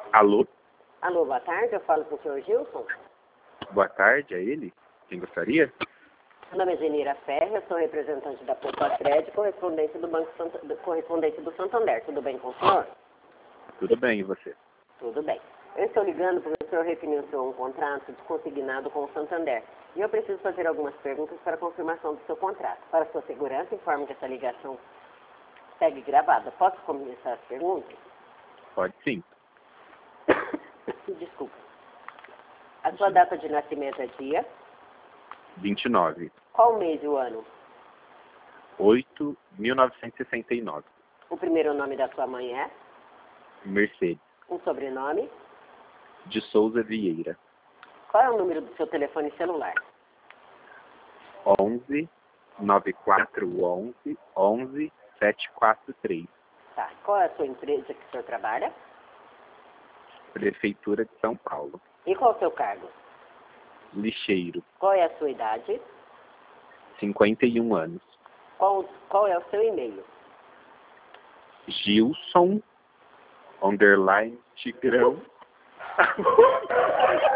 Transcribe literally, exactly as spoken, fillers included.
Alô? Alô, boa tarde, eu falo com o senhor Gilson. Boa tarde, é ele? Quem gostaria? Meu nome é Genira Ferre, eu sou representante da Poupa Crédito, correspondente do Banco Sant... correspondente do Santander. Tudo bem com o senhor? Tudo bem, e você? Tudo bem. Eu estou ligando porque o senhor refinanciou um contrato consignado com o Santander. E eu preciso fazer algumas perguntas para confirmação do seu contrato. Para sua segurança, informo que essa ligação segue gravada. Posso começar as perguntas? Pode sim. Desculpa. A sua data de nascimento é dia? vinte e nove. Qual o mês e o ano? oito de mil novecentos e sessenta e nove. O primeiro nome da sua mãe é? Mercedes. Um sobrenome? De Souza Vieira. Qual é o número do seu telefone celular? onze, nove quatro onze, onze, sete quatro três. Tá. Qual é a sua empresa que o senhor trabalha? Prefeitura de São Paulo. E qual é o seu cargo? Lixeiro. Qual é a sua idade? cinquenta e um anos. Qual, qual é o seu e-mail? Gilson, underline, Tigrão.